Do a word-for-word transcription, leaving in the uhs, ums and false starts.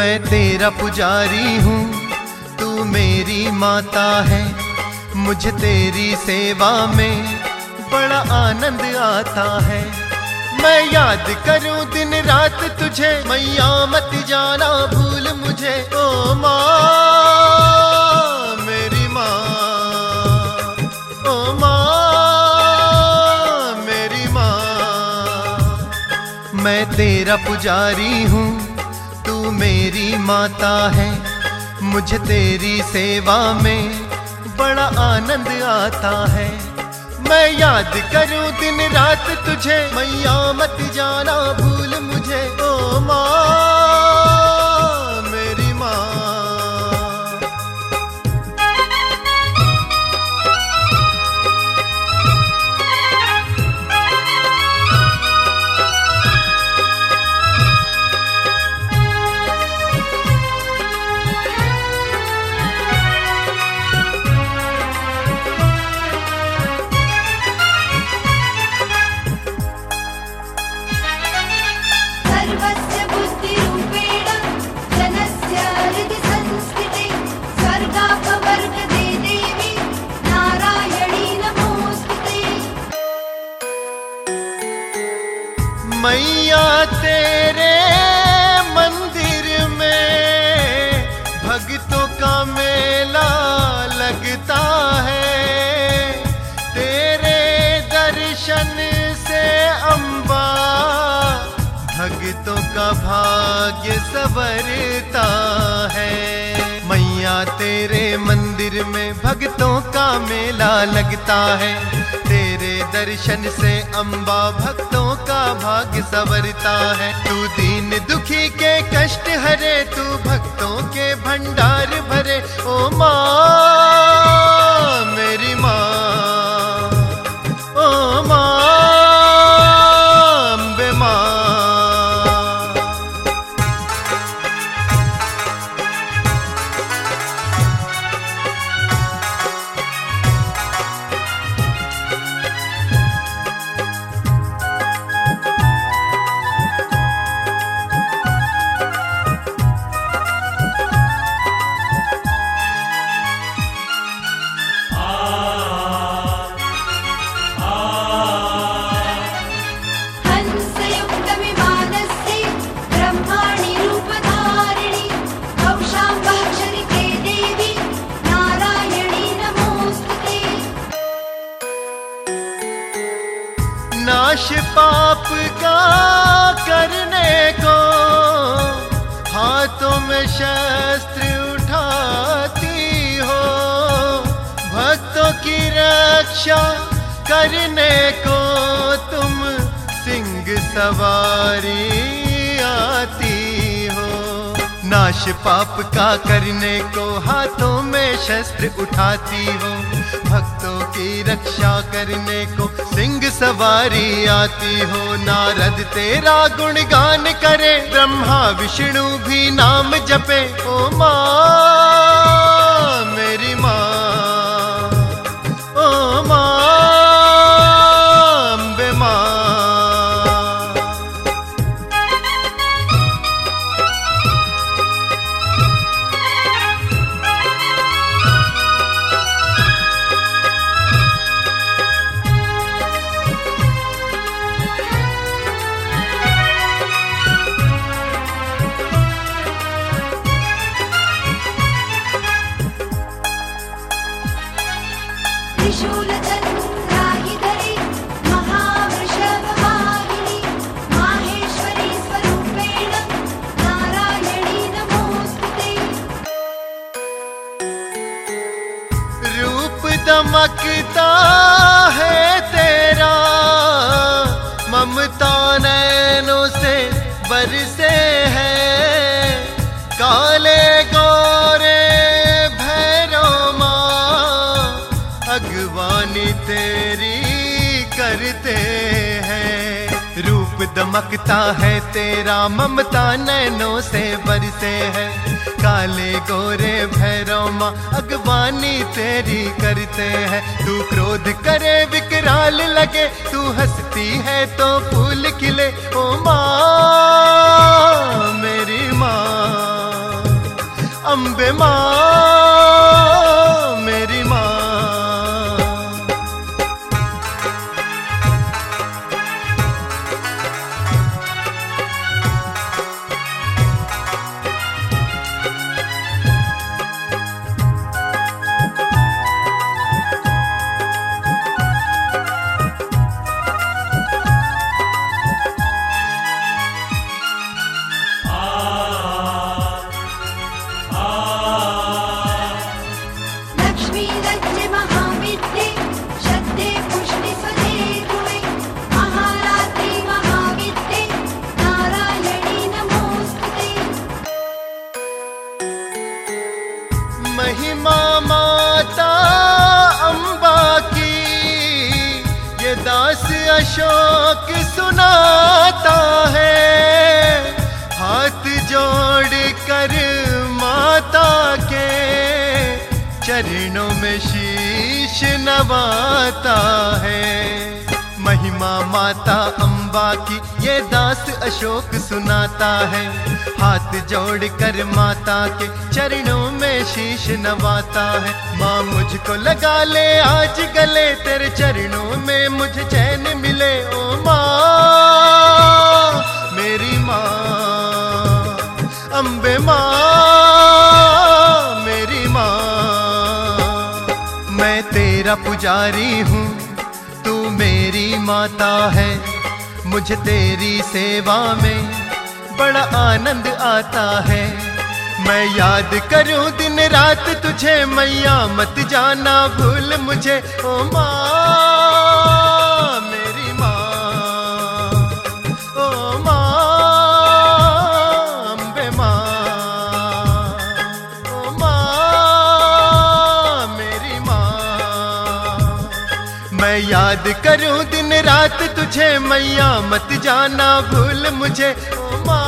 मैं तेरा पुजारी हूँ, तू मेरी माता है। मुझे तेरी सेवा में बड़ा आनंद आता है। मैं याद करूं दिन रात तुझे, मैया मत जाना भूल मुझे। ओ माँ मेरी माँ, ओ माँ मेरी माँ। मैं तेरा पुजारी हूँ, तू मेरी माता है। मुझे तेरी सेवा में बड़ा आनंद आता है। मैं याद करूं दिन रात तुझे, मैया मत जाना भूल मुझे। ओ माँ मेरी माँ। मैया तेरे मंदिर में भक्तों का मेला लगता है। तेरे दर्शन से अम्बा भक्तों का भाग्य संवरता है। मैया तेरे मंदिर में भक्तों का मेला लगता है। तेरे दर्शन से अम्बा भक्तों का भाग्य संवरता है। तू दीन दुखी के कष्ट हरे, तू भक्तों के भंडार भरे। ओ माँ मेरी माँ, ओ माँ अम्बे माँ। नाश पाप का करने को हाथों में शस्त्र उठाती हो। भक्तों की रक्षा करने को तुम सिंह सवारी आती हो। नाश पाप का करने को हाथों में शस्त्र उठाती हो। भक्तों की रक्षा करने को सिंह सवारी आती हो। नारद तेरा गुणगान करे, ब्रह्मा विष्णु भी नाम जपे। ओ माँ मेरी माँ, ओ माँ अम्बे माँ। दमकता है तेरा, ममता नैनों से बरसे है। काले गोरे भैरव माँ अगवानी तेरी करते हैं। रूप दमकता है तेरा, ममता नैनों से बरसे है। काले गोरे भैरव माँ अगवानी तेरी करते हैं। तू क्रोध करे विकराल लगे, तू हंसती है तो फूल खिले। ओ माँ मेरी माँ, अम्बे माँ मेरी माँ। महिमा माता अम्बा की ये दास अशोक सुनाता है। हाथ जोड़ कर माता के चरणों में शीश नवाता है। महिमा माता अम्बा की ये दास अशोक सुनाता है। हाथ जोड़ कर माता के चरणों में शीश नवाता है। माँ मुझको लगा ले आज गले, तेरे चरणों में मुझे चैन मिले। ओ माँ मेरी माँ अम्बे माँ मेरी माँ। मैं तेरा पुजारी हूँ, तू मेरी माता है। मुझे तेरी सेवा में बड़ा आनंद आता है। मैं याद करूं दिन रात तुझे, मैया मत जाना भूल मुझे। ओ माँ मेरी माँ, ओ माँ अम्बे माँ, ओ माँ मेरी माँ। मैं याद करूं दिन रात तुझे, मैया मत जाना भूल मुझे। ओ माँ